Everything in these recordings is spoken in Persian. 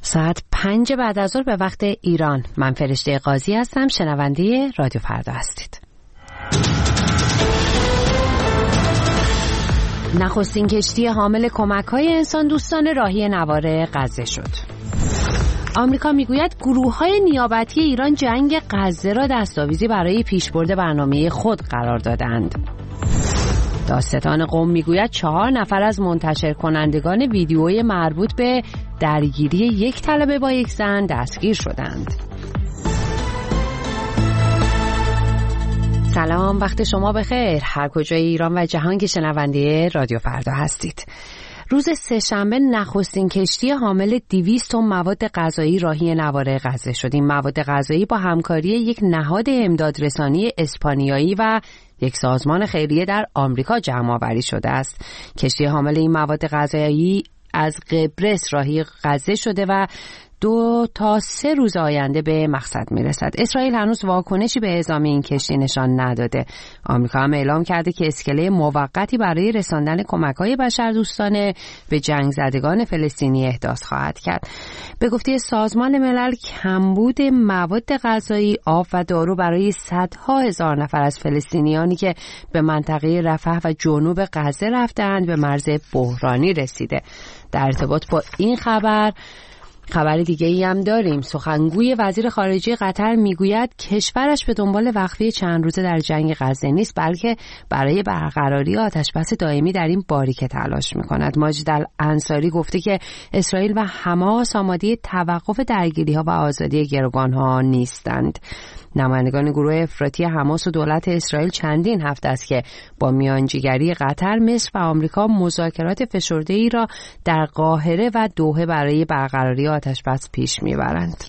ساعت 5 بعد از ظهر به وقت ایران. من فرشته قاضی هستم، شنونده رادیو فردا هستید. نخستین کشتی حامل کمک‌های انسان دوستان راهی نوار غزه شد. آمریکا میگوید گروه‌های نیابتی ایران جنگ غزه را دستاویزی برای پیشبرد برنامه خود قرار دادند. دادستان قم میگوید 4 نفر از منتشر کنندگان ویدیوی مربوط به درگیری یک طلبه با یک زن دستگیر شدند. سلام، وقت شما بخیر. هر کجای ایران و جهان که شنونده رادیو فردا هستید. روز سه‌شنبه نخستین کشتی حامل 200 تن مواد غذایی راهی نوار غزه شد. این مواد غذایی با همکاری یک نهاد امدادرسانی اسپانیایی و یک سازمان خیریه در آمریکا جمع آوری شده است. کشتی حامل این مواد غذایی از قبرس راهی غزه شده و 2 تا 3 روز آینده به مقصد میرسد. اسرائیل هنوز واکنشی به اعزام این کشتی نشان نداده. آمریکا هم اعلام کرده که اسکله موقتی برای رساندن کمک‌های بشردوستانه به جنگ زدگان فلسطینی احداث خواهد کرد. به گفته سازمان ملل کمبود مواد غذایی، آب و دارو برای صدها هزار نفر از فلسطینیانی که به منطقه رفح و جنوب غزه رفتند به مرز بحرانی رسیده. در ارتباط با این خبر دیگه ای هم داریم. سخنگوی وزیر خارجه قطر میگوید کشورش به دنبال وقفه چند روزه در جنگ غزه نیست، بلکه برای برقراری آتشبس دائمی در این باریکه تلاش میکند. ماجد الانصاری گفته که اسرائیل و حماس آماده توقف درگیری‌ها و آزادی گروگان‌ها نیستند. نمایندگان گروه افراطی حماس و دولت اسرائیل چندین هفته است که با میانجیگری قطر، مصر و آمریکا مذاکرات فشرده‌ای را در قاهره و دوحه برای برقراری آتشبس پیش میبرند.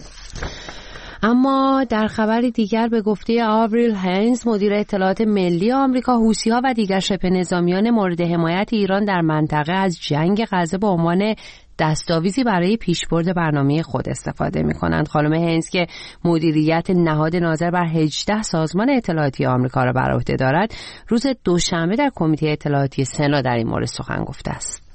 اما در خبر دیگر به گفته آوریل هینز، مدیر اطلاعات ملی آمریکا، حوثی‌ها و دیگر شبه نظامیان مورد حمایت ایران در منطقه از جنگ غزه به عنوان دستاویزی برای پیشبرد برنامه خود استفاده می‌کنند. خانم هینز که مدیریت نهاد ناظر بر 18 سازمان اطلاعاتی آمریکا را بر عهده دارد، روز دوشنبه در کمیته اطلاعاتی سنا در این مورد سخن گفته است.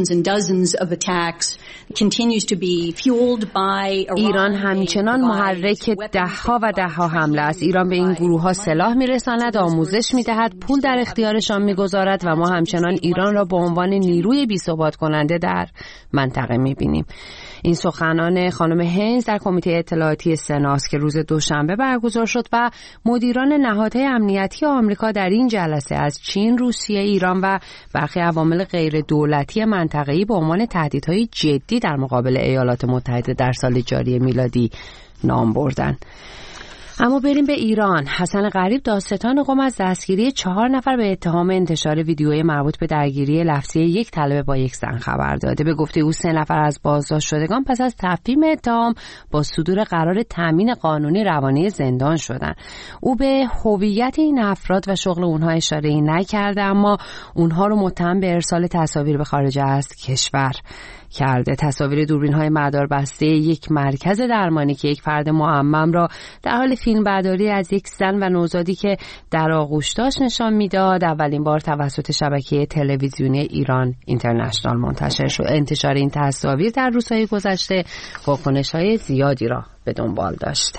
ایران همچنان محرک ده‌ها و ده‌ها حمله است. ایران به این گروه‌ها سلاح می‌رساند، آموزش می‌دهد، پول در اختیارشان می‌گذارد و ما همچنان ایران را به عنوان نیروی بی‌ثبات کننده در منطقه می‌بینیم. این سخنان خانم هینز در کمیته اطلاعاتی سناست که روز دوشنبه برگزار شد و مدیران نهادهای امنیتی آمریکا در این جلسه از چین، روسیه، ایران و برخی عوامل غیر دولتی منطقه‌ای به عنوان تهدیدهای جدی در مقابل ایالات متحده در سال جاری میلادی نام بردند. اما بریم به ایران. حسن غریب، دادستان قم، از دستگیری 4 نفر به اتهام انتشار ویدیوی مربوط به درگیری لفظی یک طالب با یک زن خبر داده. به گفته او 3 نفر از بازداشت شدگان پس از تفهیم اتهام با صدور قرار تامین قانونی روانه زندان شدند. او به هویت این افراد و شغل اونها اشاره‌ای نکرده، اما اونها رو متهم به ارسال تصاویر به خارج از کشور کرده. تصاویر دوربین‌های مداربسته یک مرکز درمانی که یک فرد معمم را در حال فیلمبرداری از یک زن و نوزادی که در آغوش داشت نشان میداد، اولین بار توسط شبکه تلویزیونی ایران اینترنشنال منتشر شد. انتشار این تصاویر در روزهای گذشته واکنش‌های زیادی را به دنبال داشته.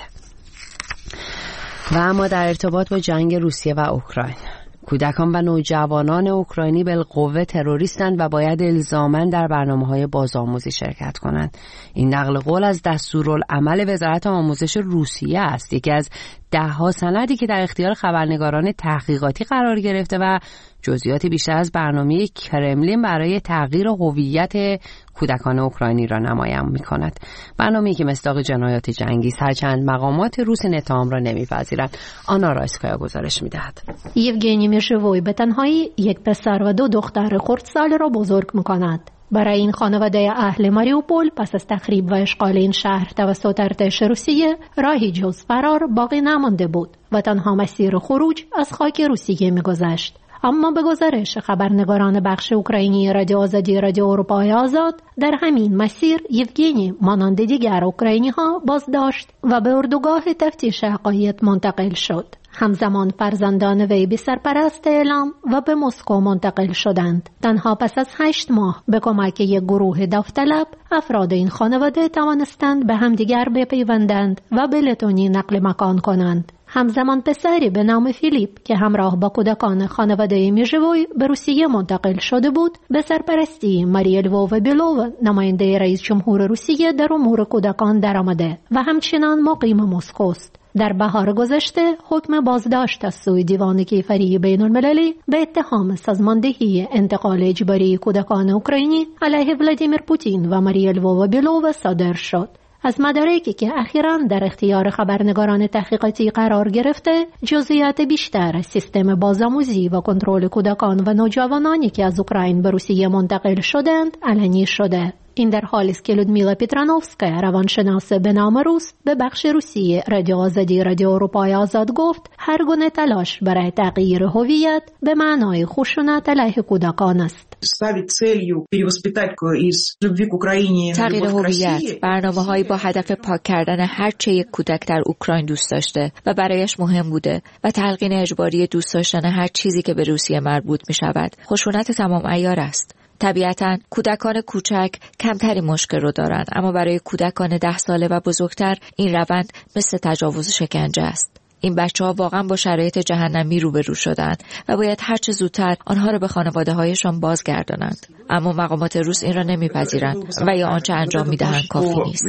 و اما در ارتباط با جنگ روسیه و اوکراین، کودکان و نوجوانان اوکراینی بالقوه تروریستند و باید الزاماً در برنامه‌های بازآموزی شرکت کنند. این نقل قول از دستورالعمل وزارت آموزش روسیه است، یکی از 10 سندی که در اختیار خبرنگاران تحقیقاتی قرار گرفته و جزئیات بیشتر از برنامه کرملین برای تغییر هویت کودکان اوکراینی را نمایان می‌کند. برنامه‌ای که مصداق جنایات جنگی است، هرچند مقامات روس این اتهام را نمی‌پذیرند. آنا رایسکایا گزارش می‌دهد. یوگنی میشوی به تنهایی یک پسر و 2 دختر خردسال را بزرگ می‌کند. برای این خانواده اهل ماریوپول پس از تخریب و اشغال این شهر توسط ارتش روسیه راهی جز فرار باقی نمانده بود و تنها مسیر خروج از خاک روسیه می‌گذشت. اما به گزارش خبرنگاران بخش اوکراینی رادیو آزادی رادیو اروپای آزاد، در همین مسیر یوگنی مانند دیگر اوکراینی ها بازداشت و به اردوگاه تفتیش عقاید منتقل شد. همزمان فرزندان وی به سرپرست اعلام و به مسکو منتقل شدند. تنها پس از 8 ماه به کمک یک گروه داوطلب افراد این خانواده توانستند به همدیگر بپیوندند و به لتونی نقل مکان کنند. همزمان پسری به نام فیلیپ که همراه با کودکان خانواده میژوی به روسیه منتقل شده بود، به سرپرستی ماریا لووا بیلووا نماینده رئیس جمهور روسیه در امور کودکان درآمده و همچنان مقیم مسکو است. در بهار گذشته حکم بازداشت از سوی دیوان کیفری بین المللی به اتهام سازماندهی انتقال اجباری کودکان اوکراینی علیه ولادیمیر پوتین و ماریا لووا بیلووا صادر شد. از مدارکی که اخیراً در اختیار خبرنگاران تحقیقاتی قرار گرفته، جزئیات بیشتر سیستم بازآموزی و کنترل کودکان و نوجوانانی که از اوکراین به روسیه منتقل شدند علنی شده. این در حالی است که لودمیلا پیترانوفسکایا روانشناس به نام روس به بخش روسی رادیو آزادی رادیو اروپای آزاد گفت هر گونه تلاش برای تغییر هویت به معنای خشونت علیه کودکان است. تغییر هویت برنامه‌هایی با هدف پاک کردن هر چه یک کودک در اوکراین دوست داشته و برایش مهم بوده و تلقین اجباری دوست داشتن هر چیزی که به روسیه مربوط می شود خشونت تمام عیار است. طبیعتاً کودکان کوچک کمتری مشکل رو دارند، اما برای کودکان 10 ساله و بزرگتر این روند مثل تجاوز شکنجه است. این بچه‌ها واقعاً با شرایط جهنمی روبرو شدند و باید هر چه زودتر آنها را به خانواده‌هایشان بازگردانند. اما مقامات روس این را نمی‌پذیرند و یا آنچه انجام می‌دهند کافی نیست.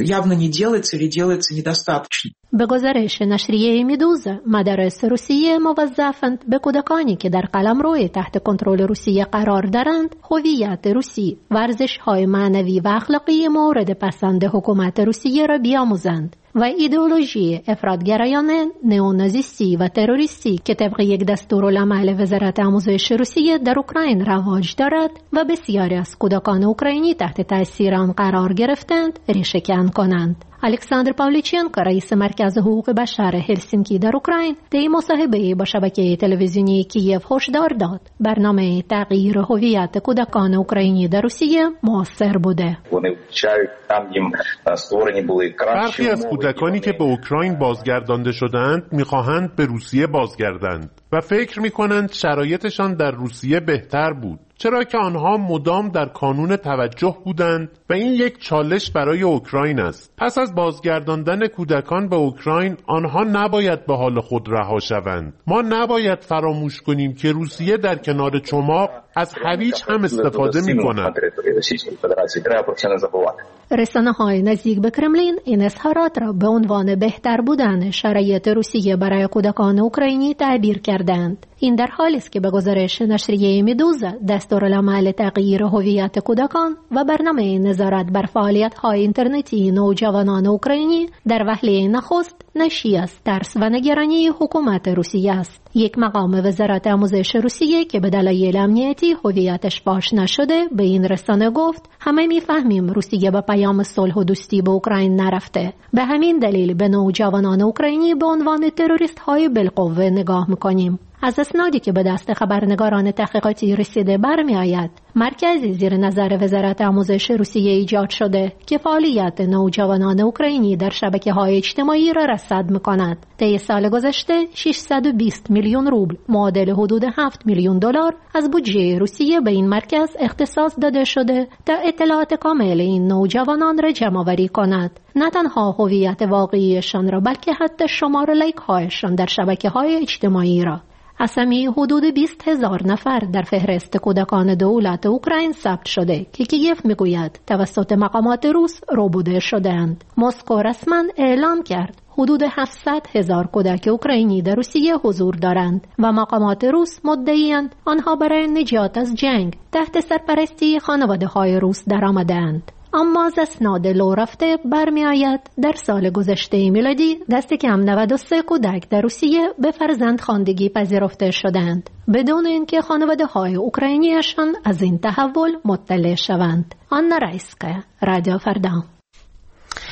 به گزارش نشریه میدوزا، مدارس روسیه موظفند به کودکانی که در قلمرو تحت کنترل روسیه قرار دارند هویت روسی، ورزش‌های معنوی و اخلاقی مورد پسند حکومت روسیه را بیاموزند و ایدئولوژی افراطگرایانه، نئونازیستی و تروریستی که طبق یک دستورالعمل وزارت آموزش روسیه در اوکراین رواج دارد و بسیاری از کودکان اوکراینی تحت تأثیر آن قرار گرفتند ریشه‌کن کنند. الکساندر پاولیچنکو رئیس مرکز حقوق بشر هلسینکی در اوکراین در مصاحبه با شبکه تلویزیونی کیف هشدار داد برنامه تغییر هویت کودکان اوکراینی در روسیه موثر بوده. برخی از کودکانی که به اوکراین بازگردانده شدند می‌خواهند به روسیه بازگردند و فکر می‌کنند شرایطشان در روسیه بهتر بود، چرا که آنها مدام در کانون توجه بودند و این یک چالش برای اوکراین است. پس از بازگرداندن کودکان به اوکراین آنها نباید به حال خود رها شوند. ما نباید فراموش کنیم که روسیه در کنار چماق از هویج هم استفاده می‌کند. رسانه‌های نزدیک به کرملین این اظهارات را به عنوان بهتر بودن شرایط روسیه برای کودکان اوکراینی تعبیر کردند. این در حالی است که به گزارش نشریه میدوزا دستورالعمل تغییر هویت کودکان و برنامه نظارت بر فعالیت‌های اینترنتی نوجوانان اوکراینی در وهله نخست ناشی از ترس و نگرانی حکومت روسیه است. یک مقام وزارت آموزش روسیه که به دلایل امنیتی هویتش فاش نشده به این رسانه گفت همه می‌فهمیم روسیه به پیام صلح و دوستی به اوکراین نرفته. به همین دلیل به نوجوانان اوکراینی به عنوان تروریست‌های بالقوه نگاه می‌کنیم. از اسنادی که به دست خبرنگاران تحقیقاتی رسیده برمی آید مرکزی زیر نظر وزارت آموزش روسیه ایجاد شده که فعالیت نوجوانان اوکراینی در شبکه‌های اجتماعی را رصد می‌کند. طی سال گذشته 620 میلیون روبل معادل حدود 7 میلیون دلار از بودجه روسیه به این مرکز اختصاص داده شده تا اطلاعات کامل این نوجوانان را جمع‌آوری کند. نه تنها هویت واقعیشان را بلکه حتی شمار لایک‌هایشان در شبکه‌های اجتماعی را. اسامی حدود 20,000 نفر در فهرست کودکان دولت اوکراین ثبت شده که کیف میگوید توسط مقامات روس ربوده شده‌اند. مسکو رسما اعلام کرد حدود 700,000 کودک اوکراینی در روسیه حضور دارند و مقامات روس مدعی‌اند آنها برای نجات از جنگ تحت سرپرستی خانواده‌های روس درآمده‌اند. اما از اسناد لو رفته برمی آید در سال گذشته میلادی دست کم 93 کودک در روسیه به فرزندخواندگی پذیرفته شدند بدون اینکه خانواده‌های اوکراینیشان از این تحول مطلع شوند. آنا رایسکا، رادیو فردا.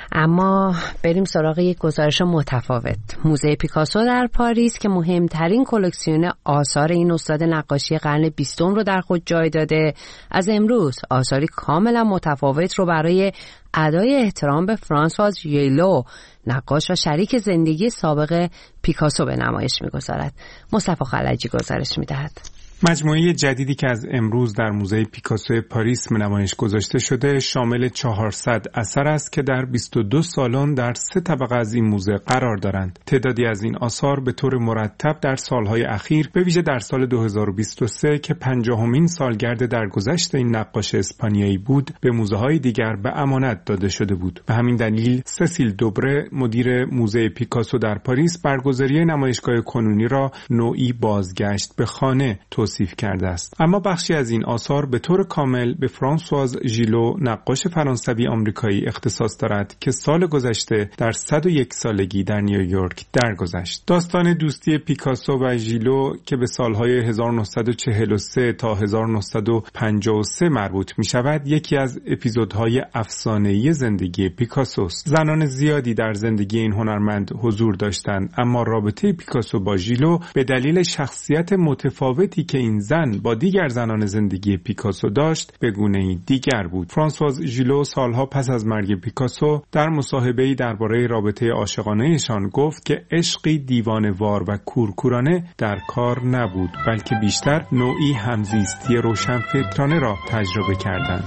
اما بریم سراغ یک گزارش متفاوت. موزه پیکاسو در پاریس که مهمترین کلکسیون آثار این استاد نقاشی قرن 20 رو در خود جای داده، از امروز آثاری کاملا متفاوت رو برای ادای احترام به فرانسواز ژیلو، نقاش و شریک زندگی سابق پیکاسو، به نمایش می‌گذارد. مصطفی خلجی گزارش می‌دهد. مجموعه جدیدی که از امروز در موزه پیکاسو پاریس به نمایش گذاشته شده شامل 400 اثر است که در 22 سالن در 3 طبقه از این موزه قرار دارند. تعدادی از این آثار به طور مرتب در سالهای اخیر، به ویژه در سال 2023 که 50مین سالگرد درگذشت این نقاش اسپانیایی بود، به موزه‌های دیگر به امانت داده شده بود. به همین دلیل سسیل دوبره، مدیر موزه پیکاسو در پاریس، برگزاری نمایشگاه کنونی را نوعی بازگشت به خانه توصیف کرده است. اما بخشی از این آثار به طور کامل به فرانسواز ژیلو، نقاش فرانسوی آمریکایی اختصاص دارد که سال گذشته در 101 سالگی در نیویورک درگذشت. داستان دوستی پیکاسو و ژیلو که به سالهای 1943 تا 1953 مربوط می شود، یکی از اپیزودهای افسانه‌ای زندگی پیکاسو است. زنان زیادی در زندگی این هنرمند حضور داشتند، اما رابطه پیکاسو با ژیلو به دلیل شخصیت متفاوتی که این زن با دیگر زنان زندگی پیکاسو داشت به گونه‌ای دیگر بود. فرانسواز ژیلو سالها پس از مرگ پیکاسو در مصاحبه‌ای درباره رابطه عاشقانه‌شان گفت که عشقی دیوانه‌وار و کورکورانه در کار نبود، بلکه بیشتر نوعی همزیستی روشنفکرانه را تجربه کردند.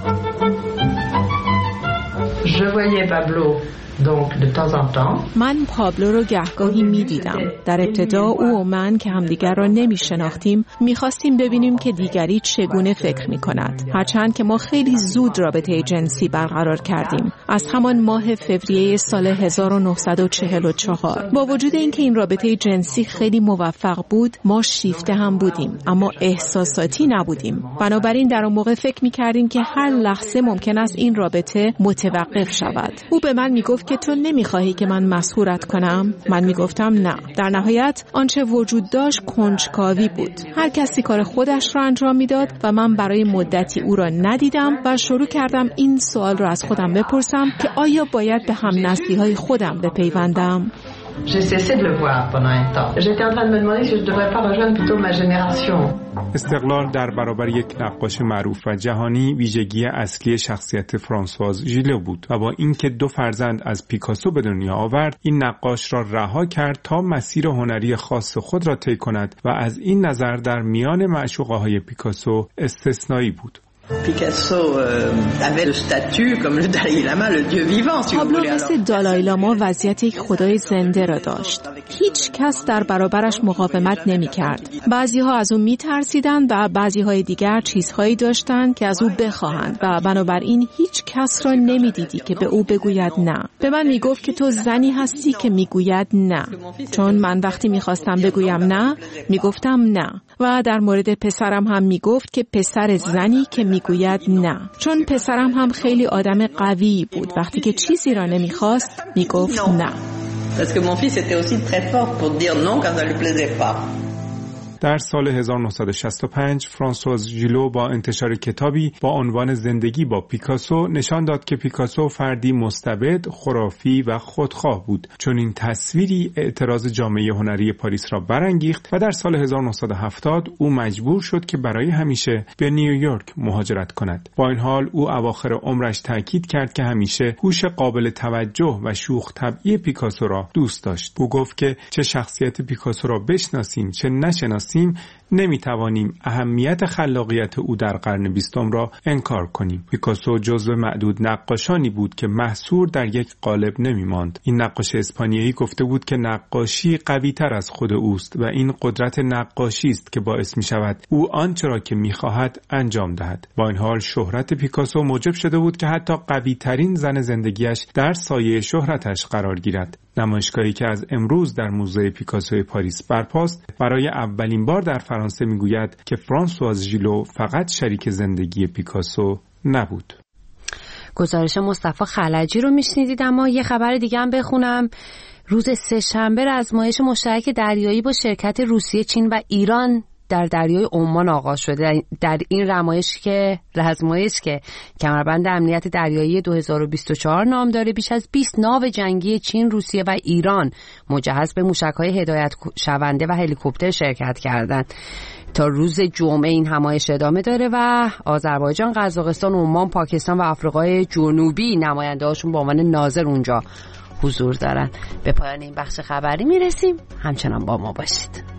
من پابلو رو گهگاهی می دیدم. در ابتدا او و من که همدیگر را نمی شناختیم می خواستیم ببینیم که دیگری چگونه فکر می کند. هرچند که ما خیلی زود رابطه جنسی برقرار کردیم، از همان ماه فوریه سال 1944. با وجود اینکه این رابطه جنسی خیلی موفق بود، ما شیفته هم بودیم اما احساساتی نبودیم. بنابراین در اون موقع فکر می کردیم که هر لحظه ممکن است این رابطه متوقف شود. او به من می گفت که تو نمیخواهی که من مسحورت کنم؟ من میگفتم نه. در نهایت آنچه وجود داشت کنجکاوی بود. هر کسی کار خودش را انجام میداد و من برای مدتی او را ندیدم و شروع کردم این سوال را از خودم بپرسم که آیا باید به هم نسلی‌های خودم بپیوندم؟ J'ai cessé de le voir pendant un temps. J'étais en train de me demander si je devrais pas rejoindre plutôt ma génération. استقلال در برابر یک نقاش معروف و جهانی ویژگی اصلی شخصیت فرانسواز ژیلو بود و با اینکه 2 فرزند از پیکاسو به دنیا آورد، این نقاش را رها کرد تا مسیر هنری خاص خود را طی کند و از این نظر در میان معشوقه‌های پیکاسو استثنایی بود. Picasso avait le statut comme le Dalai Lama, le dieu vivant. پابلو مثل دالای لاما وضعیت یک خدای زنده را داشت. هیچ کس در برابرش مقاومت نمی کرد. بعضی ها از او می ترسیدند و بعضی های دیگر چیزهایی داشتند که از او بخواهند و بنابراین هیچ کس را نمی دیدی که به او بگوید نه. به من می گفت که تو زنی هستی که می گوید نه. چون من وقتی می خواستم بگویم نه، می گفتم نه. و در مورد پسرم هم می گفت که پسر زنی که می گوید نه. چون پسرم هم خیلی آدم قوی بود، وقتی که چیزی را نمی خواست می گفت نه. Parce que mon fils était aussi très fort pour dire non quand ça lui plaisait pas. در سال 1965 فرانسواز ژیلو با انتشار کتابی با عنوان زندگی با پیکاسو نشان داد که پیکاسو فردی مستبد، خرافی و خودخواه بود. چون این تصویری اعتراض جامعه هنری پاریس را برانگیخت و در سال 1970 او مجبور شد که برای همیشه به نیویورک مهاجرت کند. با این حال او اواخر عمرش تاکید کرد که همیشه هوش قابل توجه و شوخ طبعی پیکاسو را دوست داشت. او گفت که چه شخصیت پیکاسو را بشناسیم چه نشناسیم، نمیتوانیم اهمیت خلاقیت او در قرن 20 را انکار کنیم. پیکاسو جزو معدود نقاشانی بود که محصور در یک قالب نمیماند. این نقاش اسپانیایی گفته بود که نقاشی قوی تر از خود اوست و این قدرت نقاشی است که باعث می شود او آنچه را که می خواهد انجام دهد. با این حال شهرت پیکاسو موجب شده بود که حتی قوی ترین زن زندگیش در سایه شهرتش قرار گیرد. نمایشگاهی که از امروز در موزه پیکاسو پاریس برپاست برای اولین بار در فرانسه میگوید که فرانسواز ژیلو فقط شریک زندگی پیکاسو نبود. گزارش مصطفی خلجی رو میشنیدید. اما یه خبر دیگه هم بخونم. روز سه‌شنبه آزمایش مشترک دریایی با شرکت روسیه، چین و ایران در دریای عمان آغاز شده. در این رزمایش که کمربند امنیت دریایی 2024 نام داره، بیش از 20 ناو جنگی چین، روسیه و ایران مجهز به موشک‌های هدایت شونده و هلیکوپتر شرکت کردند. تا روز جمعه این همایش ادامه داره و آذربایجان، قزاقستان، عمان، پاکستان و آفریقای جنوبی نماینده‌هاشون به عنوان ناظر اونجا حضور دارن. به پایان این بخش خبری میرسیم. همچنان با ما باشید.